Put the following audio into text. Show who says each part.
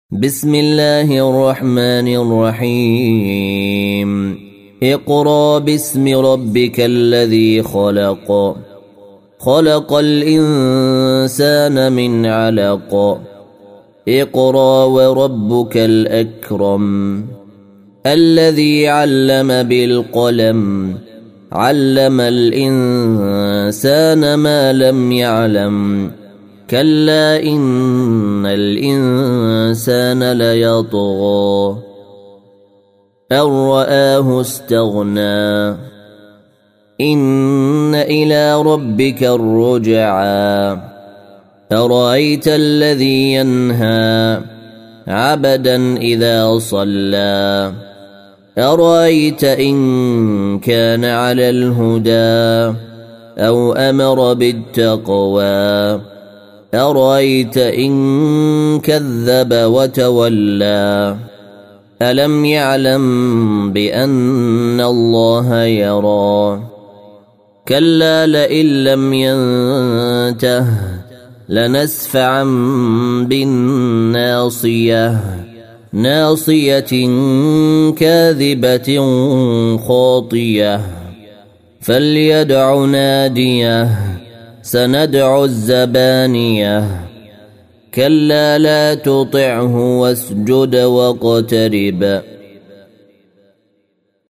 Speaker 1: بسم الله الرحمن الرحيم اقرأ باسم ربك الذي خلق خلق الإنسان من علق اقرأ وربك الأكرم الذي علم بالقلم علم الإنسان ما لم يعلم كلا إن الإنسان ليطغى أن رآه استغنى إن إلى ربك الرجعى أرأيت الذي ينهى عبدا إذا صلى أرأيت إن كان على الهدى أو أمر بالتقوى أرأيت إن كذب وتولى ألم يعلم بأن الله يرى كلا لئن لم ينته لنسفعا بالناصية ناصية كاذبة خاطية فليدع ناديه سندع الزبانية كلا لا تطعه واسجد واقترب